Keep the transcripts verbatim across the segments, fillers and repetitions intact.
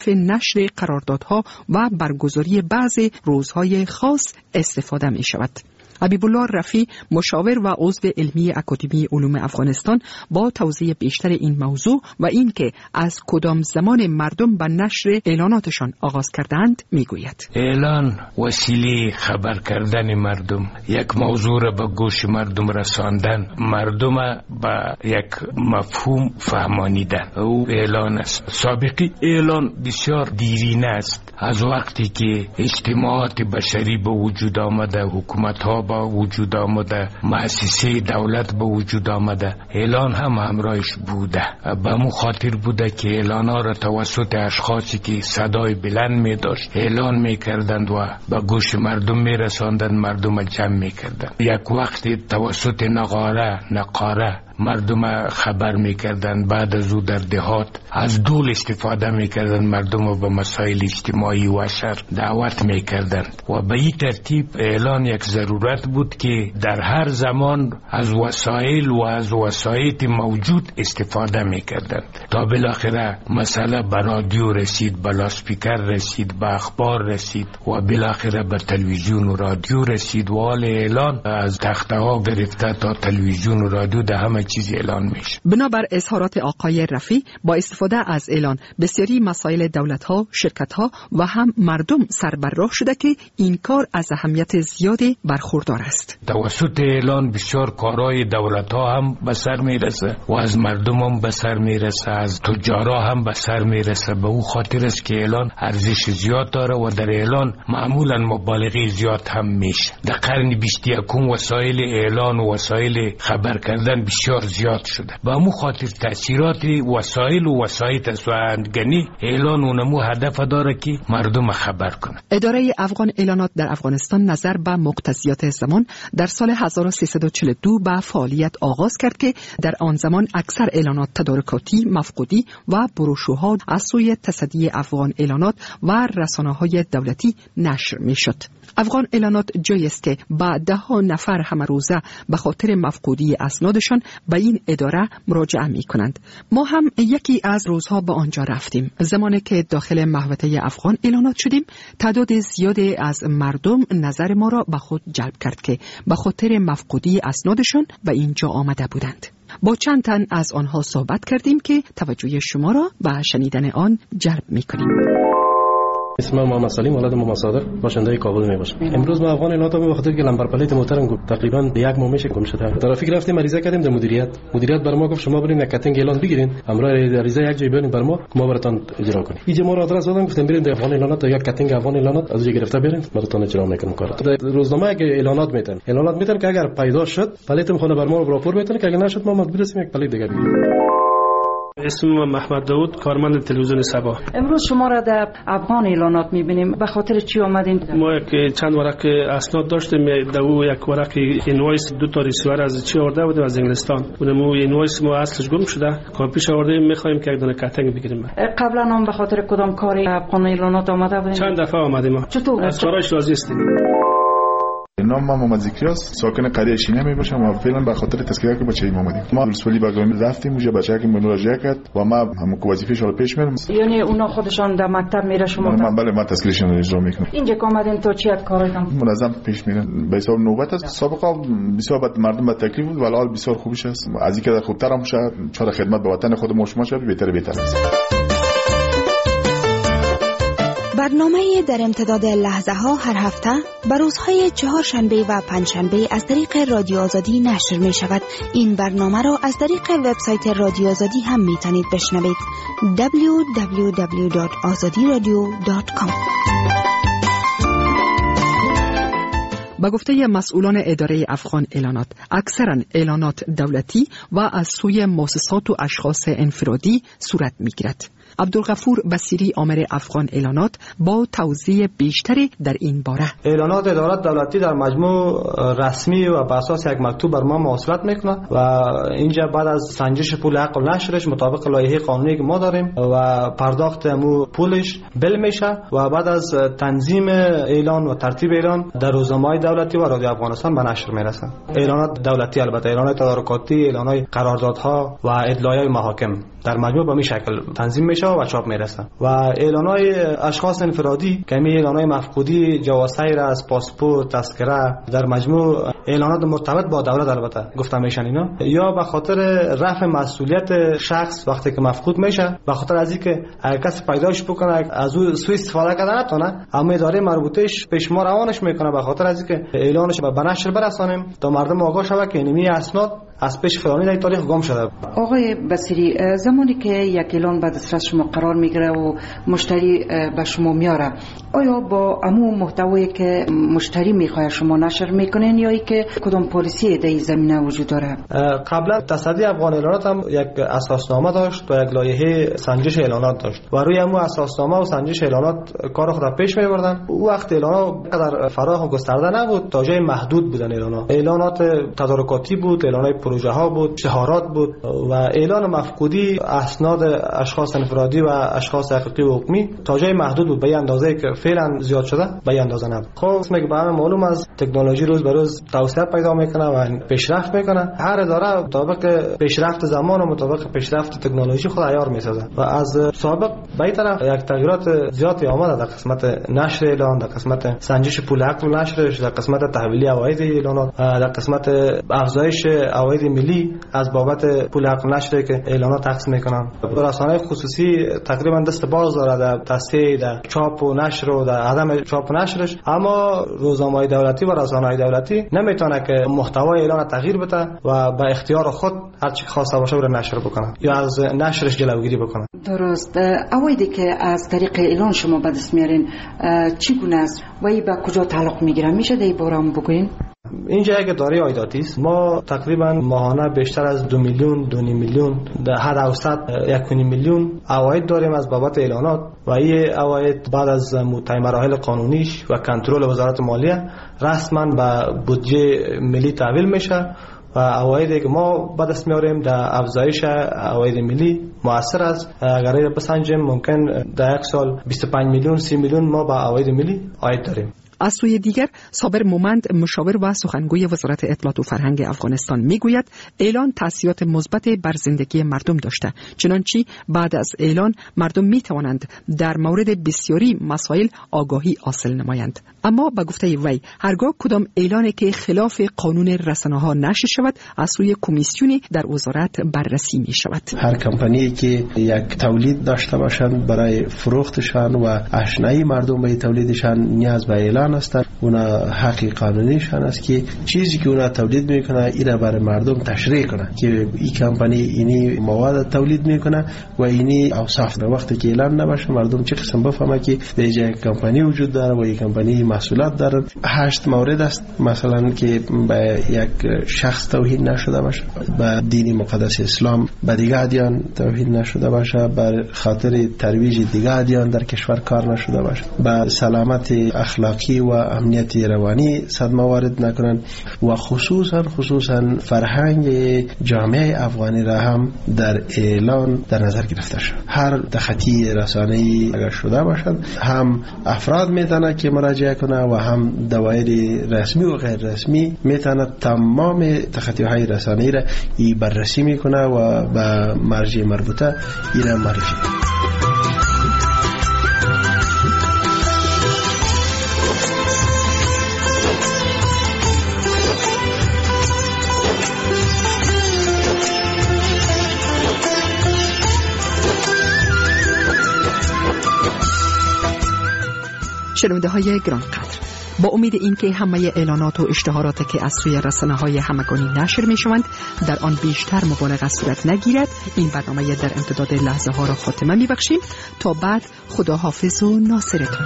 نشر قراردادها و برگزاری بعضی روزهای خاص استفاده می شود. حبیب الله رفیع، مشاور و عضو علمی اکادمی علوم افغانستان، با توضیح بیشتر این موضوع و اینکه از کدام زمان مردم به نشر اعلاناتشان آغاز کردند میگوید. اعلان وسیله خبر کردن مردم، یک موضوع را به گوش مردم رساندن، مردم به یک مفهوم فهمانیدن، او اعلان است. سابقی اعلان بسیار دیرینه است، از وقتی که اجتماعات بشری به وجود آمده، حکومت ها با وجود آمده، مؤسسه دولت به وجود آمده، اعلان هم همراهش بوده. به مو خاطر بوده که اعلان ها را توسط اشخاصی که صدای بلند می داشت اعلان می کردند و به گوش مردم می رساندند، مردم جمع می کردند. یک وقتی توسط نقاره نقاره مردم خبر میکردن، بعد از او در دهات از دول استفاده میکردن، مردم رو به مسائل اجتماعی و شر دعوت میکردن و به این ترتیب اعلان یک ضرورت بود که در هر زمان از وسایل و از وسایط موجود استفاده میکردن تا بالاخره مسئله به رادیو رسید، به لاسپیکر رسید، به اخبار رسید و بالاخره به تلویزیون و رادیو رسید و حال اعلان از تخته ها گرفته تا تلویزیون و رادیو ده همه چیز اعلان میشه. بنابر اظهارات آقای رفیع، با استفاده از اعلان بسیاری مسائل دولت‌ها، شرکت‌ها و هم مردم سربراه شده که این کار از اهمیت زیادی برخوردار است. توسط اعلان بسیار کارهای دولت‌ها هم به سر میرسه و از مردم هم به سر میرسه، از تجارا هم به سر میرسه. به او خاطر است که اعلان ارزش زیاد داره و در اعلان معمولا مبالغه زیاد هم میشه. در قرن بیست و یکم وسایل اعلان و وسایل خبر کردن بسیار زیاد شده. با مو خاطر تأثیرات وسایل و وسایط سوانگنی اعلان اونمو هدف داره که مردم خبر کنه. اداره افغان اعلانات در افغانستان نظر به مقتضیات زمان در سال هزار و سیصد و چهل و دو به فعالیت آغاز کرد که در آن زمان اکثر اعلانات تدارکاتی، مفقودی و بروشورها از سوی تصدی افغان اعلانات و رسانه‌های دولتی نشر می‌شد. افغان اعلانات جایی است که با ده ها نفر همه روزه به خاطر مفقودی اسنادشان به این اداره مراجعه می کنند. ما هم یکی از روزها به آنجا رفتیم. زمانی که داخل محوطه افغان اعلانات شدیم، تعداد زیادی از مردم نظر ما را به خود جلب کرد که به خاطر مفقودی اسنادشان به اینجا آمده بودند. با چند تن از آنها صحبت کردیم که توجه شما را به شنیدن آن جلب می کنیم. اسمم محمد سلیم، ولد محمد صادق، باشنده کابل میباشم. امروز ما افغان اعلانات به خاطر که لمبر پلیت موترم گفت تقریبا یک ماه میشه گم شده. ترافیک رفتیم عریضه کردیم در مدیریت. مدیریت بر ما گفت شما برین یک کاتنگ اعلان بگیرین، امرا عریضه یک جای برین بر ما ما براتون اجرا کنیم. اینجا ما را آدرس دادن، گفتم برین در افغان اعلانات یک کاتنگ افغان اعلانات از اینجا گرفته برین براتون اجرا میکنم کار. روزنامه که اعلانات میتن اعلانات میتن که اگر پیدا شد پلیت خونه بر ما راپور میتن که اگر نشد ما مجبور هستیم یک پلیت دیگه بگیریم. اسمم محمد داوود، کارمند تلویزیون سبا. امروز شما را در افغان اعلانات می‌بینیم. به خاطر چی آمدین؟ ما یک چند ورق اسناد داشتیم. دو یک ورق اینوایس دو تا ریسیور از چی آورده بودیم از انگلستان. اونم اینوایس ما اصلش گم شده. کاپیش آوردیم، می‌خوایم که یک دونه کاتنگ بگیریم. قبلا هم به خاطر کدام کاری افغان اعلانات آمده بودین؟ چند دفعه آمدیم. چطور؟ از کارش راضی هستیم. نام من محمد ذکریاست، ساکن قریه شینه می باشم و فعلا به خاطر تذکیه که بچه‌ای اومدیم. ما ولسوالی برگامی رفتیم اونجا بچه‌ای که مراجعه کرد و ما هم وظیفه‌ش رو پیش میرم. یعنی اونا خودشان در مکتب میره شما؟ من بله من تذکیرشون رو اجرا میکنم. اینجا که اومدین تو چی کارتون؟ منظم پیش میرن. به حساب نوبت است. سابقا بسیار بد مردم به تکلیف بود ولی حال بسیار خوبش است. از اینکه خوبتر هم شد، چرا خدمت به وطن خود ما شما شد بهتر بهتر است. برنامه در امتداد لحظه ها هر هفته بر روزهای چهارشنبه و پنجشنبه از طریق رادیو آزادی نشر می شود. این برنامه را از طریق وبسایت رادیو آزادی هم می تونید بشنوید. دبلیو دبلیو دبلیو دات آزادی رادیو دات کام. با گفته مسئولان اداره افغان اعلانات، اکثرا اعلانات دولتی و از سوی مؤسسات و اشخاص انفرادی صورت می گیرد. عبدالغفور بصیری آمر افغان اعلانات با توضیح بیشتری در این باره. اعلانات ادارات دولتی در مجموع رسمی و بر اساس یک مکتوب بر ما مواصلت میکنه و اینجا بعد از سنجش پول حق و نشرش مطابق لایحه قانونی که ما داریم و پرداخت مو پولش بل میشه و بعد از تنظیم اعلان و ترتیب اعلان در روزنامه‌های دولتی و رادیو افغانستان به نشر میرسه. اعلانات دولتی البته اعلانات تدارکاتی، اعلانات قراردادها و ادعای محاکم. در مجموع به این شکل تنظیم میشه و چاپ میرسه. و اعلانهای اشخاص انفرادی که می اعلانهای مفقودی، جواز سیر از پاسپورت، تذکره، در مجموع اعلانات مرتبط با دولت البته گفتم میشن اینا، یا به خاطر رفع مسئولیت شخص وقتی که مفقود میشه، به خاطر از اینکه اگر کسی پیداش بکنه از او سوء استفاده کردن نتونه، اما اداره مربوطهش پیش ما روانش میکنه به خاطر از اینکه اعلانش به نشر برسانیم تا مردم آگاه شوه که اینمی اسناد از پیش فلانی در تاریخ گم شده. آقای بصیری، زمانی که یک اعلان به دسترس شما قرار میگیره و مشتری به شما میاره، آیا با عموم محتوایی که مشتری میخواد شما نشر میکنین یا ای که کدام پالیسی در این زمینه وجود داره؟ قبلا تصدی افغان اعلانات هم یک اساسنامه داشت و یک لایحه سنجش اعلانات داشت و روی همون اساسنامه و سنجش اعلانات کار خود پیش میبردن. او وقت اعلانات قدر فراخ و گسترده نبود، تا جای محدود بودن اعلانات. اعلانات تدارکاتی بود، اعلانات پروژه ها بود، شهارات بود و اعلان مفقودی اسناد اشخاص انفرادی و اشخاص حقیقی و حکمی تا جای محدود بود، به این اندازه که فعلا زیاد شده به این اندازه نبود. خب اسمه که به همه معلوم از تکنولوژی روز به روز توسعه پیدا میکنه و پیشرفت میکنه. هر اداره مطابق پیشرفت زمان و مطابق پیشرفت تکنولوژی خود عیار میسازه و از سابق به این طرف یک تغییرات زیادی آمده در قسمت نشر اعلان، در قسمت سنجش پول عقل و نشرش، در قسمت تحویلی عواید اعلانات، در قسمت افزایش عواید ملی از بابت پول عقل نشر که اعلانات تقسیم میکنن. رسانه‌های خصوصی تقریبا دست باز داره در تصحیح، در چاپ و نشر و در عدم چاپ و نشرش، اما روزنامه‌های دولتی و رسانه‌های دولتی نمیتونه که محتوای اعلان تغییر بده و به اختیار خود هر چی خواسته باشه بره نشر بکنه یا از نشرش جلوگیری بکنه. درست. عوایدی که از طریق اعلان شما به دست میارین چگونه است و ای به کجا تعلق میگیره؟ میشه در این باره هم بگوین؟ اینجا یک اداره عایداتی است. ما تقریبا ماهانه بیشتر از دو میلیون دو نیم میلیون در حد اوسط یک و نیم میلیون عواید داریم از بابت اعلانات و این عواید بعد از متعین مراحل قانونیش و کنترل وزارت مالیه رسما به بودجه ملی تحویل میشه و عوایدی که ما به دست میاریم در افزایش عواید ملی مؤثر است. اگر این بسنجیم ممکن در یک سال بیست و پنج میلیون سی میلیون ما به عواید ملی عاید داریم. از سوی دیگر صابر مومند مشاور و سخنگوی وزارت اطلاعات و فرهنگ افغانستان میگوید اعلان تاثیرات مثبت بر زندگی مردم داشته، چنانچه بعد از اعلان مردم میتوانند در مورد بسیاری مسائل آگاهی حاصل نمایند. اما به گفته وی هرگاه کدام اعلانی که خلاف قانون رسانه‌ها نشر شود از سوی کمیسیونی در وزارت بررسی می شود. هر کمپانی که یک تولید داشته باشند برای فروختشان و آشنایی مردم به تولیدشان نیاز به اعلان است. اونا حقی قانونیشان است که چیزی که اونا تولید میکنه اینا برای مردم تشریح کنه که این کمپانی اینی مواد تولید میکنه و اینی اوصاف. به وقتی که اعلان نباشه مردم چه قسم بفهمه که به جای کمپانی وجود داره و این کمپانی محصولات داره. هشت مورد است مثلا که به یک شخص توهین نشده باشه، به دین مقدس اسلام، به دیگه ادیان توهین نشده باشه، بر خاطر ترویج دیگه ادیان در کشور کار نشده باشه، به سلامت اخلاقی و امنیت روانی صدمه وارد نکنن و خصوصا خصوصا فرهنگ جامعه افغانی را هم در اعلان در نظر گرفته شد. هر تخطی رسانه‌ای اگر شده باشد هم افراد میتونه که مراجعه کنه و هم دوایر رسمی و غیر رسمی میتونه تمام تخطی‌های رسانه‌ای را ای بررسی میکنه و به مرجع مربوطه ای را معرفی کنه. شنونده های گران قدر، با امید اینکه همه اعلانات و اشتهاراتی که از سوی رسانه های همگانی نشر می شوند در آن بیشتر مبالغه صورت نگیرد، این برنامه در امتداد لحظه ها را خاتمه می بخشیم. تا بعد خدا حافظ و ناصرتان.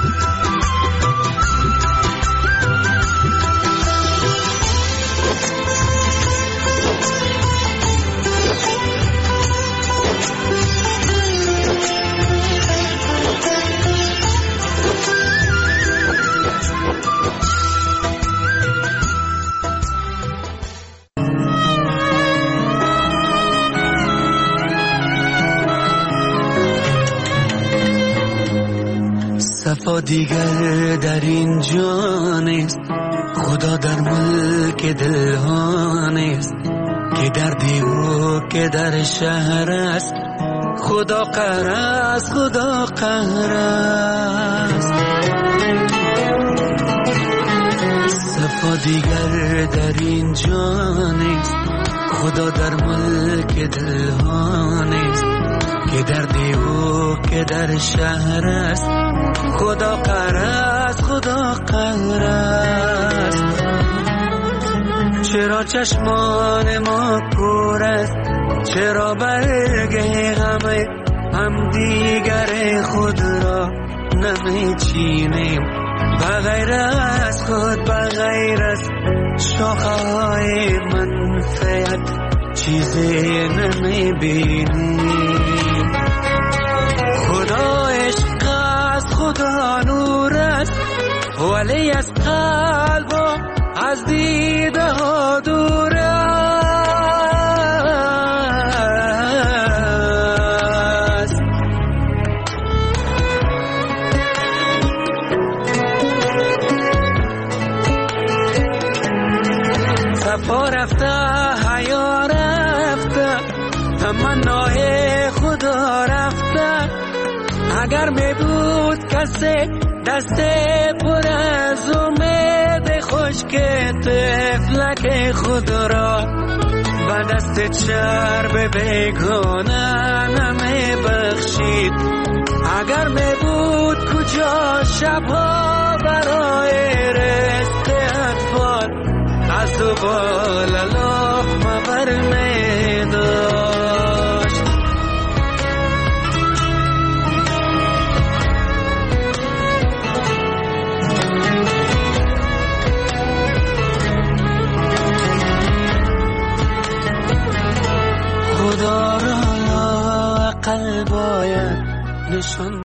صفا دیگر در این جان است، خدا در ملک دل ها نیست، که در دیو که در شهر است خدا قهر است، خدا قهر است. صفا دیگر در این جان است، خدا در ملک دلها نیست، که در دیو که در شهر است. خدا قهر است، خدا قهر است. چرا چشمان ما کور است، چرا برگ غم هم دیگر خود را نمیچینیم؟ بغیر از خود، بغیر از شاخه های منفعت چیزی نمیبینیم. خدا عشق است، خدا نور است، ولی از قلب و از دیده ها دور است. صفا رفته، حیا رفته، تمنای خدا رفته. اگر می بود کسی دست پر از امید خشک طفلک خود را و دست چرب بیگانه نمی بخشید. اگر می بود کجا شبها برای رزق اطفال از دو بالا لقمه برمی